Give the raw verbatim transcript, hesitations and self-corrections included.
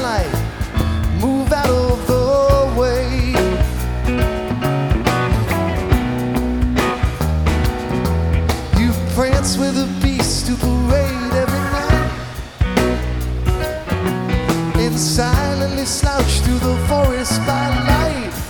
night. Move out of the way. You prance with a beast to parade every night, and silently slouch through the forest by night.